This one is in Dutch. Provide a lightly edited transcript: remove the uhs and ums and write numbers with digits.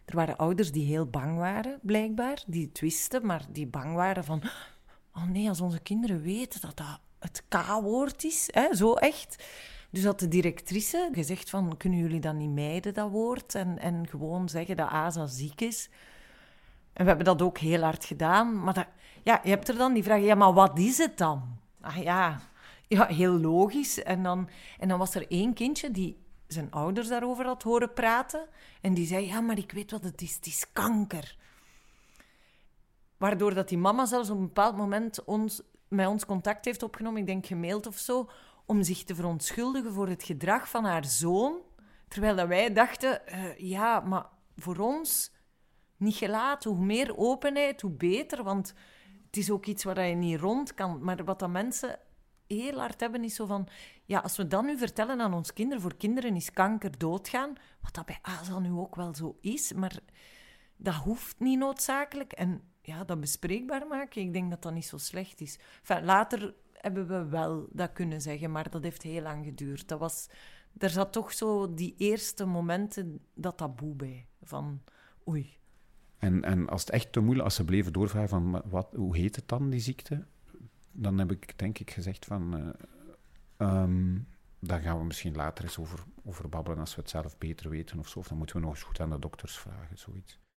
Er waren ouders die heel bang waren, blijkbaar. Die het wisten, maar die bang waren van... Oh nee, als onze kinderen weten dat dat het K-woord is, hè, zo echt. Dus had de directrice gezegd van... Kunnen jullie dat niet mijden, dat woord? En gewoon zeggen dat Asa ziek is. En we hebben dat ook heel hard gedaan. Maar je hebt er dan die vraag... Ja, maar wat is het dan? Ah ja, heel logisch. En dan was er één kindje die zijn ouders daarover had horen praten. En die zei... Ja, maar ik weet wat het is. Het is kanker. Waardoor dat die mama zelfs op een bepaald moment met ons contact heeft opgenomen, ik denk gemaild of zo, om zich te verontschuldigen voor het gedrag van haar zoon. Terwijl dat wij dachten, ja, maar voor ons niet gelaten. Hoe meer openheid, hoe beter. Want het is ook iets waar je niet rond kan. Maar wat dat mensen heel hard hebben, is zo van... Ja, als we dat nu vertellen aan ons kinderen, voor kinderen is kanker doodgaan, wat dat bij Asa nu ook wel zo is, maar dat hoeft niet noodzakelijk. En ja, dat bespreekbaar maken, ik denk dat dat niet zo slecht is. Enfin, later hebben we wel dat kunnen zeggen, maar dat heeft heel lang geduurd. Er zat toch zo die eerste momenten dat taboe bij. Van, oei. En als het echt te moeilijk, als ze bleven doorvragen van hoe heet het dan, die ziekte? Dan heb ik denk ik gezegd van... daar gaan we misschien later eens over babbelen als we het zelf beter weten of zo. Of dan moeten we nog eens goed aan de dokters vragen, zoiets.